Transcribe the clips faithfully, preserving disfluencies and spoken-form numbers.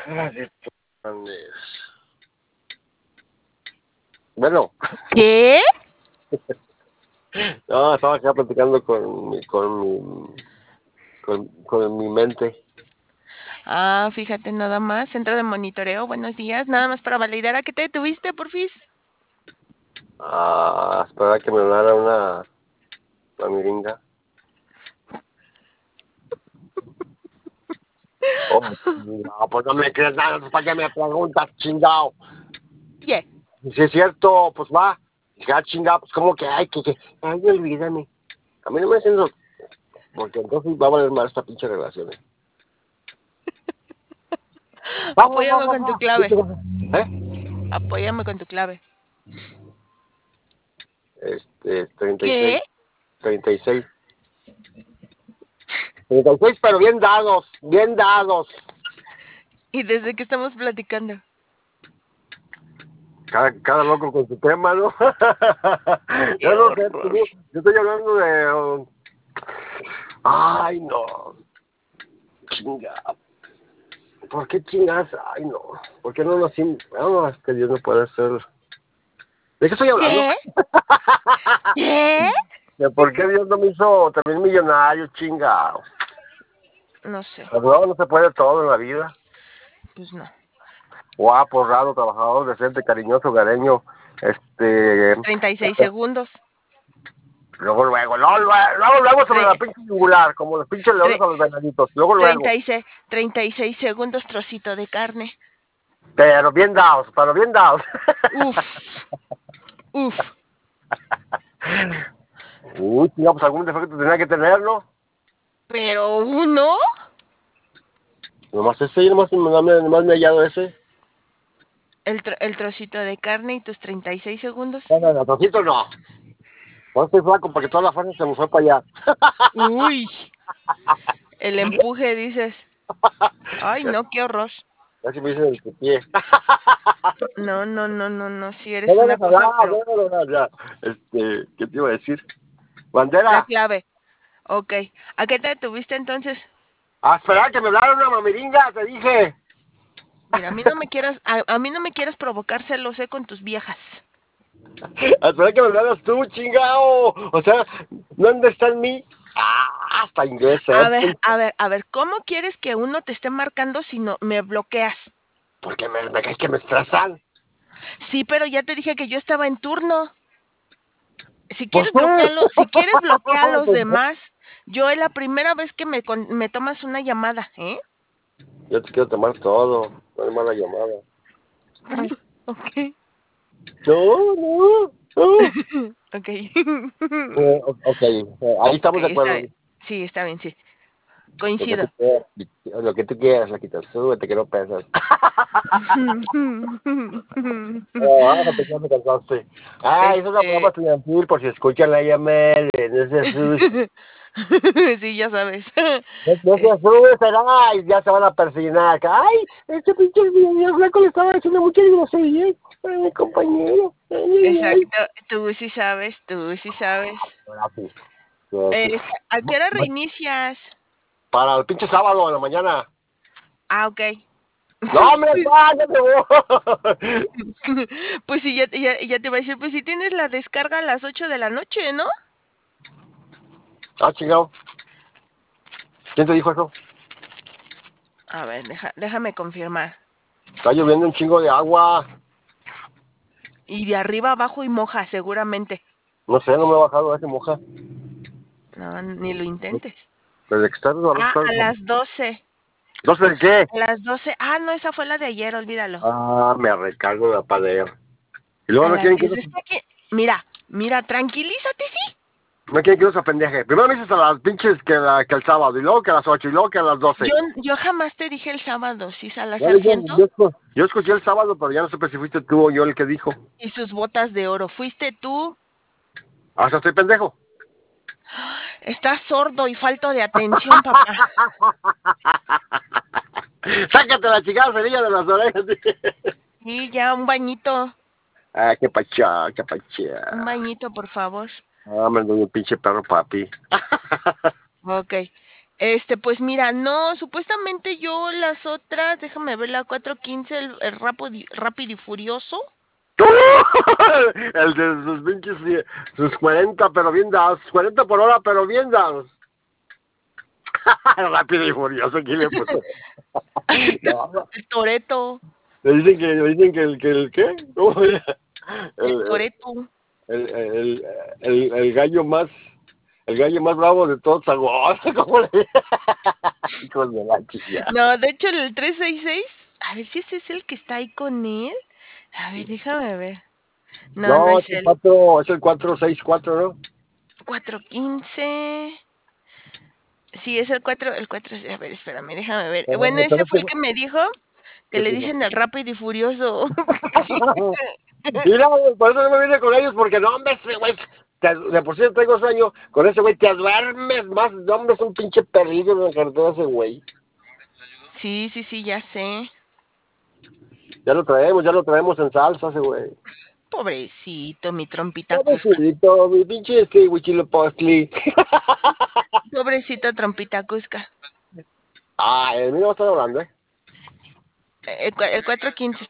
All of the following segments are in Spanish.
Bueno. ¿Qué? No, estaba acá platicando con mi, con mi, con, con mi mente. Ah, fíjate nada más, centro de monitoreo, buenos días, nada más para validar a qué te detuviste, porfis. Ah, esperar que me hablara una, una miringa. Oh, no, pues no me crees nada, ¿para qué me preguntas, chingado? Yeah. Si es cierto, pues va. Ya chingado, pues como que, ay, que, que, ay, olvídame. A mí no me hacen eso, porque entonces va a valer mal esta pinche relación. ¿Eh? Vamos, Apóyame vamos, con tu vamos. clave. ¿Eh? Apóyame con tu clave. Este, treinta y seis. ¿Qué? treinta y seis. treinta y seis, pero bien dados, bien dados. ¿Y desde que estamos platicando? Cada, cada loco con su tema, ¿no? ¡Qué Yo no sé, horror! yo, yo estoy hablando de... um, ay, no. Chinga. ¿Por qué chingas? Ay, no. ¿Por qué no nací? No, es que Dios no puede ser... ¿De qué estoy hablando? ¿Qué? ¿Qué? ¿De por qué Dios no me hizo también millonario, chinga? No sé, Pues no, no se puede todo en la vida. pues no. Guapo, raro, trabajador, decente, cariñoso, hogareño, este... treinta y seis segundos. Luego, luego, luego, luego, luego, luego sobre Tre la pinche singular, como los pinches leones tre a los venaditos. Luego, luego. treinta y seis, treinta y seis segundos, trocito de carne. Pero bien dados, pero bien dados. Uf, uf. Uy, tío, pues algún defecto tenía que tenerlo. Pero uno, Nomás ese, nomás, nomás, nomás me he hallado ese. el, tro el trocito de carne y tus treinta y seis segundos. No, no, no, trocito no. No estoy flaco porque toda la fuerza se me fue para allá. Uy, el empuje, dices. Ay, no, qué horror. Casi me dicen el pie. No, no, no, no, no, si No eres una vamos a cosa, hablar, pero... no, no, no, ya. Este, ¿qué te iba a decir? La Bandera, clave. Ok. ¿A qué te detuviste entonces? a esperar que me hablara una mamiringa, te dije. Mira, a mí no me quieras, a, a mí no me quieras provocar celos, eh, con tus viejas. A esperar que me hablaras tú, chingao. O sea, ¿dónde está en mí? Ah, hasta inglés, ¿eh? A ver, a ver, a ver, ¿cómo quieres que uno te esté marcando si no me bloqueas? Porque me, me caes que me estresan. Sí, pero ya te dije que yo estaba en turno. Si Pues quieres tú. bloquearlo, si quieres bloquear a los Pues, demás, yo es la primera vez que me, con, me tomas una llamada, ¿eh? yo te quiero tomar todo. No hay mala llamada. Ok. No, no, no. Ok. Eh, ok, eh, ahí Ok, estamos de está acuerdo. bien. Sí, está bien, sí. Lo que tú Coincido. quieras, lo que tú quieras, Laquita, súbete que no pesas. Ah, no, pues ya me cansaste. Ah, es una broma Este. estudiantil por si escuchan la llamada. No se asusten. Sí, ya sabes. No, no se Es- asusten, ay, ya se van a persignar. Ay, este pinche video flaco le estaba haciendo muchas groserías a mi compañero. Ay, ay, ay. Exacto. Tú sí sabes, tú sí sabes. Ahora sí, que sí. Este, ¿a qué hora reinicias? Para el pinche sábado en la mañana. Ah, ok. No, me cállate, voy. Pues sí, ya, ya, ya te iba a decir, pues si tienes la descarga a las ocho de la noche, ¿no? Ah, chingado. ¿Quién te dijo eso? A ver, deja, déjame confirmar. Está lloviendo un chingo de agua. Y de arriba abajo y moja, seguramente. No sé, no me he bajado a ese moja. No, ni lo intentes. Desde que está Ah, desbarrado. a las doce. ¿No sé el qué? A las doce. Ah, no, esa fue la de ayer, olvídalo. Ah, me recargo de padeo. Y luego A no las quieren que diez. los, Está aquí. Mira, mira, tranquilízate, sí. no quieren que los apendeje. Primero me dices a las pinches que, la, que el sábado, y luego que a las ocho, y luego que a las doce. Yo, yo jamás te dije el sábado, sí, Sala Bueno, yo, Sargento yo, escu- yo escuché el sábado, pero ya no supe si fuiste tú o yo el que dijo. y sus botas de oro. Fuiste tú. Hasta estoy pendejo. Estás sordo y falto de atención, papá. Sácate la chingada cerilla de las orejas. Y ya, un bañito. Ah, qué pachá, qué Un pachá. bañito, por favor. Ah, me doy un pinche perro papi. Ok. Este, pues mira, no, supuestamente yo las otras, déjame ver la cuatro quince, el, el rápido, rápido y furioso. El de sus pinches, sí, sus cuarenta, pero bien dados. cuarenta por hora, pero bien dados. Rápido y furioso, ¿quién le puso? No, no. El Toreto, Le dicen que, le dicen que el, que el, ¿qué? ¿Cómo era? el El, Toreto. el, el, el, el gallo más, el gallo más bravo de todos, Zaragoza, ¿cómo le hijos de la chica? No, de hecho el trescientos sesenta y seis, a ver si ese es el que está ahí con él. A ver, déjame ver. No, no No, es es el él. cuatro, es el cuatro seis cuatro, ¿no? cuatro quince. Sí, es el cuatro, el cuatro, a ver, espérame, déjame ver. Pero, Bueno, ese pero fue este, el que me dijo que ¿qué le te digo? dicen el rápido y furioso. Mira, güey, por eso no me vine con ellos, porque no, hombre, ese güey, te- de por sí tengo sueño, con ese güey te duermes más, no, hombre, es un pinche perrillo en la carretera ese güey. Sí, sí, sí, ya sé. Ya lo traemos, ya lo traemos en salsa ese güey. Pobrecito, mi trompita cusca. Pobrecito, mi pinche este huichilopostli. Pobrecito, trompita cusca. Ah, el mío va a estar hablando, ¿eh? El, cua- el cuatro quince.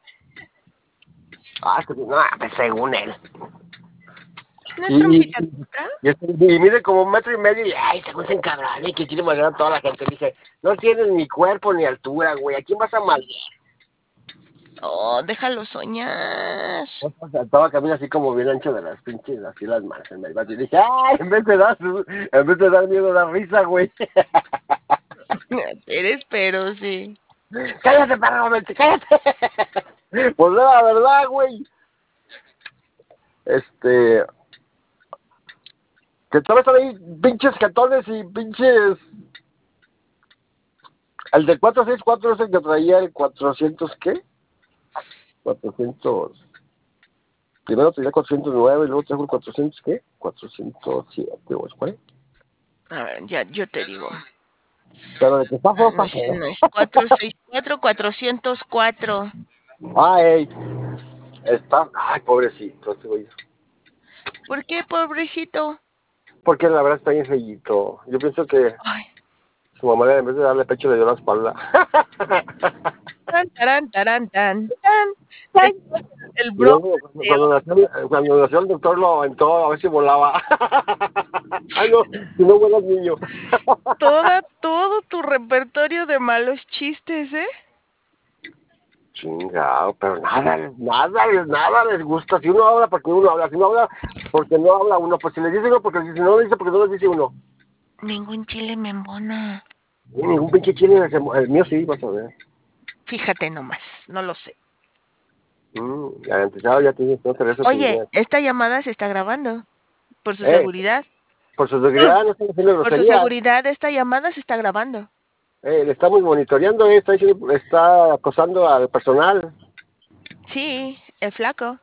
Ah, es que, no, pues según él. ¿No es Y, y, trompita cusca? y, este- y mide como un metro y medio y, ay, según se encabrona y que quiere madrear a toda la gente. Dice, no tienes ni cuerpo ni altura, güey, ¿a quién vas a madrear? Oh, déjalo soñar. O sea, estaba camino así como bien ancho de las pinches, así las manos en el patio. Y dije, ay, en vez de dar, en vez de dar miedo, da risa, güey. Eres pero sí. Cállate, perro, vete, cállate. Pues no, la verdad, güey. Este, que tal vez ahí pinches catones y pinches. El de cuatro seis cuatro es el que traía el cuatrocientos, ¿qué? cuatrocientos. Primero traía cuatrocientos nueve y luego trajo el cuatrocientos, ¿qué? cuatrocientos siete, ¿o es cuál? A ver, ya, yo te digo. Pero de que está Ah, feo, no está es, feo. no es cuatrocientos sesenta y cuatro, cuatrocientos cuatro. Ay, está. Ay, pobrecito, ese güey. ¿Por qué, pobrecito? Porque la verdad está bien feíto. Yo pienso que Ay, su mamá en vez de darle pecho le dio la espalda. tan, tarán, tarán, tan, tan. Este es el Y bro. luego, cuando nació, cuando nació el doctor lo aventó a ver si volaba. Ay, no, si no vuela el niño. Toda, todo tu repertorio de malos chistes, ¿eh? Chingado, pero nada, nada, nada les gusta. Si uno habla, porque uno habla. Si no habla, porque no habla uno. Pues si le dice uno, porque si no lo dice, porque no lo dice uno. Ningún chile me embona. Y ningún pinche chile, el mío sí, vas a ver. Fíjate nomás, no lo sé. Mm, garantizado ya tienes que hacer eso sin Oye, miedo. esta llamada se está grabando por su Eh, seguridad. por su seguridad no están haciendo Por su groserías. seguridad, esta llamada se está grabando. Eh, le estamos monitoreando, eh, está, diciendo- está acosando al personal. Sí, el flaco.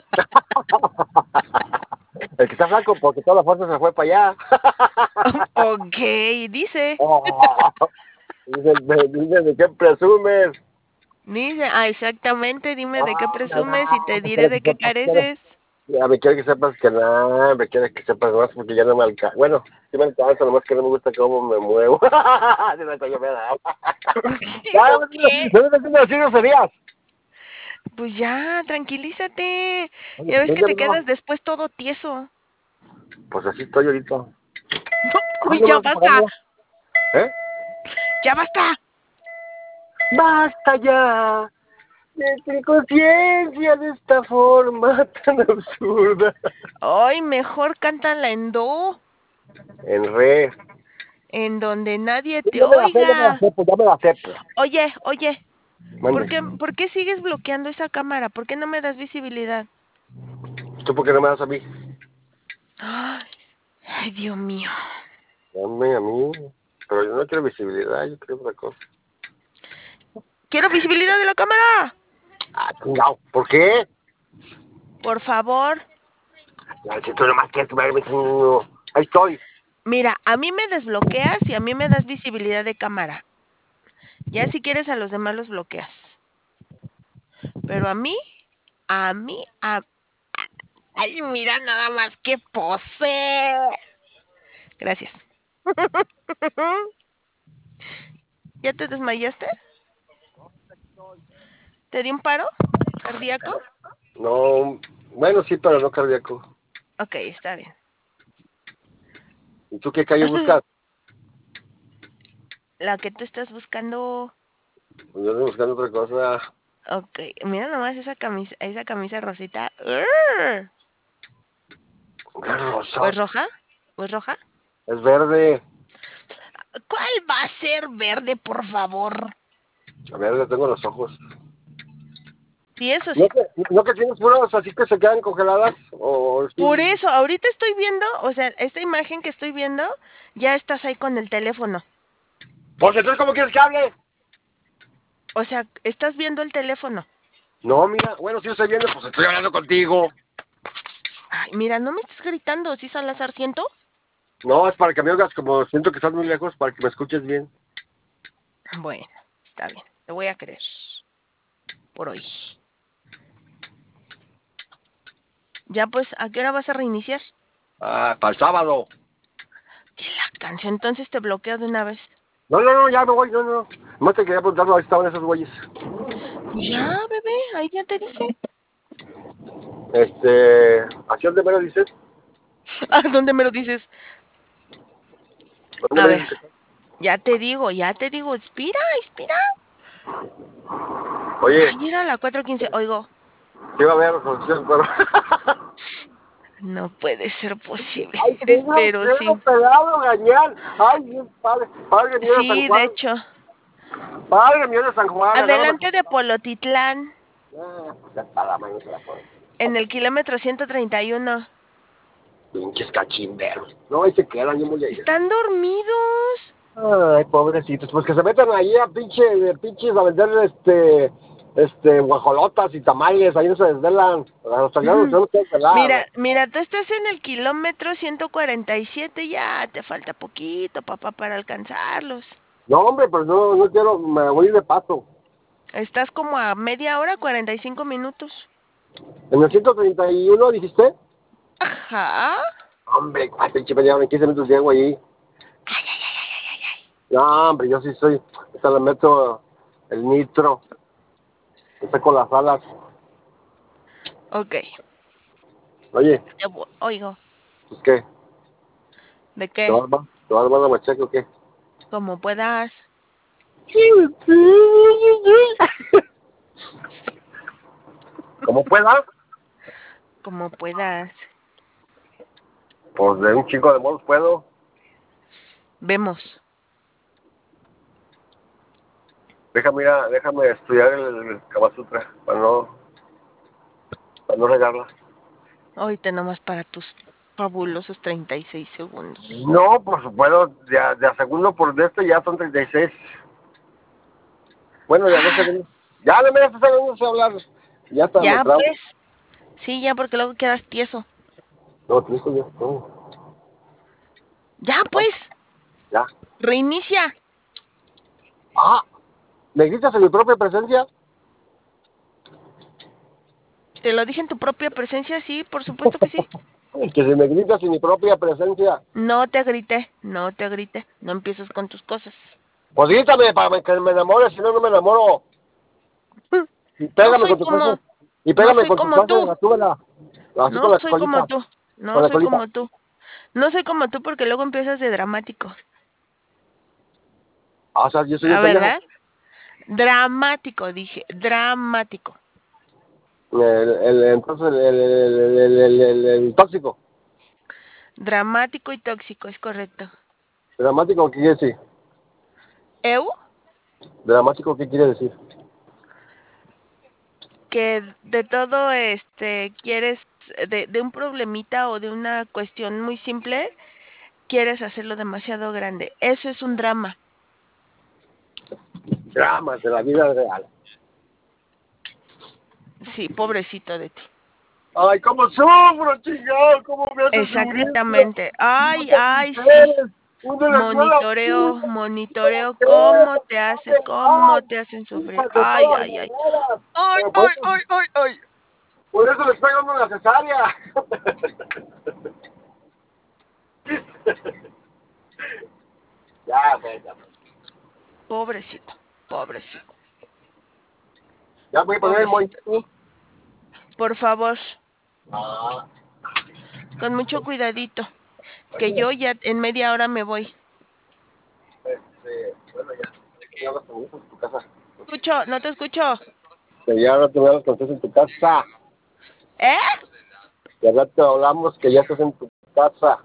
El que está flaco, porque toda la fuerza se fue para allá. Ok, dice. Oh, dice, dice, ¿de qué presumes? Dice, ah, exactamente, dime de qué Ah, presumes y te no, me diré quiere que de qué sepas, quiere- careces. ya me quiere que sepas que no, me quiere que sepas más porque ya no me alcanza. Bueno, sí me alcanza, nomás que no me gusta cómo me muevo. Sí, me estoy lloviendo. Ya, ¿Eso no me qué? no me estoy haciendo groserías. Pues ya, tranquilízate. Oye, Ya ves pues que ya te quedas no. después todo tieso. Pues así estoy ahorita. Ay, Uy, no me ya vas a basta, pagar nada. ¿Eh? ya basta. Basta ya de tu conciencia de esta forma tan absurda. Ay, mejor cántala en do, En re. en donde nadie te Ya me la sé, ya me la oiga. sé, pues ya me la sé, pues. Oye, oye, ¿por Mande. qué, por qué sigues bloqueando esa cámara? ¿Por qué no me das visibilidad? ¿Tú por qué no me das a mí? Ay, ay, Dios mío. Dame a mí. Pero yo no quiero visibilidad, yo quiero otra cosa. Quiero visibilidad de la cámara. Ah, chingado. ¿Por qué? Por favor. Ya, si tú nomás quieres verme, no. Ahí estoy. Mira, a mí me desbloqueas y a mí me das visibilidad de cámara. Ya si quieres a los demás los bloqueas. Pero a mí, a mí, a... Ay, mira nada más que pose. Gracias. ¿Ya te desmayaste? ¿Te dio un paro cardíaco? No, bueno, sí, pero no cardíaco. Ok, está bien. ¿Y tú qué calle buscas? La que tú estás buscando. Pues yo ando buscando otra cosa. Ok, mira nomás esa camisa, esa camisa rosita. ¡Urr! ¿Qué ¿O es rosa? roja? ¿O es roja? Es verde. ¿Cuál va a ser verde, por favor? A ver, le tengo los ojos. Sí, eso ¿No sí. que, no que tienes puras así que se quedan congeladas? O Por sí. eso, ahorita estoy viendo, o sea, esta imagen que estoy viendo, ya estás ahí con el teléfono. Pues entonces, ¿cómo quieres que hable? O sea, estás viendo el teléfono. No, mira, bueno, si yo estoy viendo, pues estoy hablando contigo. Ay, mira, no me estés gritando, ¿sí, Salazar siento? No, es para que me oigas, como siento que estás muy lejos, para que me escuches bien. Bueno, está bien, te voy a creer. Por hoy. Ya pues, ¿a qué hora vas a reiniciar? Ah, para el sábado. Que la canción, entonces te bloqueo de una vez. No, no, no, ya me voy, no, no. No te quería preguntar, ahí estaban esos güeyes. Pues ya, bebé, ahí ya te dije. Este, ¿a dónde me lo dices? ¿A dónde me lo dices? ¿A dónde A me ver, dices que ya te digo, ya te digo, inspira, inspira. Oye, Ay, era la cuatro quince, oigo. ¿qué va a haber resolución? Pero... No puede ser posible, ¡Ay, tengo pero sí. dedo pelado, gañán! ¡Ay, Dios, padre! ¡Padre mío de San Sí, de Juan! hecho. ¡Padre mío de San Juan! Agárrame Adelante con... de Polotitlán, Ah, pues ya está la mano se la pone. en el kilómetro ciento treinta y uno. Pinches cachimberos. No, ahí se quedan, yo voy a ir. Están dormidos. Ay, pobrecitos, pues que se metan ahí a pinche, pinches a vender este, este, guajolotas y tamales, ahí no se desvelan. A los talianos Ujú. tenemos que desvelar. Mira, mira, tú estás en el kilómetro ciento cuarenta y siete, ya te falta poquito, papá, para alcanzarlos. No, hombre, pues no, no quiero, me voy de paso. Estás como a media hora, cuarenta y cinco minutos. En el ciento treinta y uno dijiste, Ajá. hombre, ay, pinche media hora, en quince minutos llego ahí. Ay, ay, ay, ay, ay, ay. No, hombre, yo sí soy, hasta le meto el nitro, le saco las alas. Ok, Oye, te vo- oigo. pues qué, ¿De ¿te qué? vas, a- te vas a dar la machaca o qué? Como puedas. ¿Cómo puedas? Como puedas. Pues de un chico de modos puedo. Vemos. Déjame, ir a- déjame estudiar el, el Kama Sutra para no, para no regarla. Ahorita nomás para tus fabulosos treinta y seis segundos. No, por supuesto, de a, de a segundo por de este ya son treinta y seis. Bueno, de a dos Ah, segundos. Ya de media segundos sé hablar. Ya hasta me ya trabo. pues. Sí, ya porque luego quedas tieso. No, te dijo yo. No, Ya pues. ya. Reinicia. Ah, ¿me gritas en mi propia presencia? Te lo dije en tu propia presencia, sí, por supuesto que sí. Que si me gritas en mi propia presencia. No te grité, no te grité. No empieces con tus cosas. Pues grítame para que me enamore, si no, no me enamoro. Y No pégame soy con tu como, frase. Y no pégame soy con tu como frase de tú. la túbela. Así No con la soy como colita. tú. Con No la soy colita. como tú. No soy como tú porque luego empiezas de dramático. Ah, o sea, yo soy un ¿La pendejo. verdad? Dramático, dije. Dramático. El, el, entonces, el, el, el, el, el, el- el tóxico. Dramático y tóxico, es correcto. ¿Dramático qué quiere decir? Eu, ¿Dramático qué quiere decir? que de todo este quieres, de, de un problemita o de una cuestión muy simple, quieres hacerlo demasiado grande. Eso es un drama. Dramas de la vida real. Sí, pobrecito de ti. Ay, cómo sufro, chingado, cómo me haces sufrir. Exactamente. Ay, Puta ay, sí. mujeres, un de la escuela, Monitoreo, puta, monitoreo ¿qué? cómo te hace, Ay, cómo te hacen sufrir. hijas de Ay, todas ay, ay. maneras. Ay, Pero por ay, eso, ay, ay, ay. por eso les pega uno la cesárea. Ya, venga. Pobrecito, pobrecito, Ya voy a poner el pobrecito. monitor. Por favor, Ah, con mucho cuidadito, que yo ya en media hora me voy. este, bueno, ya. Ya hablas con en tu casa. Escucho, no te escucho. Que ya no te hablas con en tu casa. ¿Eh? Ya rato hablamos que ya estás en tu casa.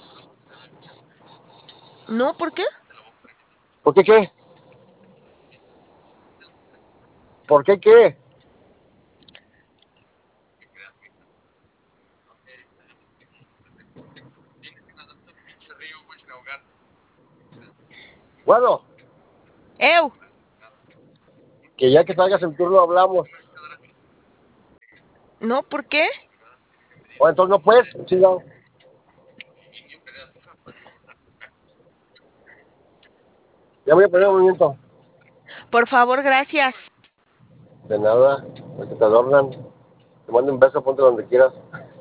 No, ¿por qué? ¿Por qué qué? ¿Por qué qué? Bueno, ¡Ew! que ya que salgas en turno hablamos. No, ¿por qué? O entonces no puedes, chingado. Ya voy a poner un movimiento. Por favor, gracias. De nada, que te adornan. Te mando un beso, ponte donde quieras.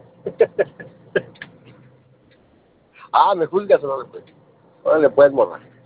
Ah, me juzgas, órale pues. Órale pues, morra.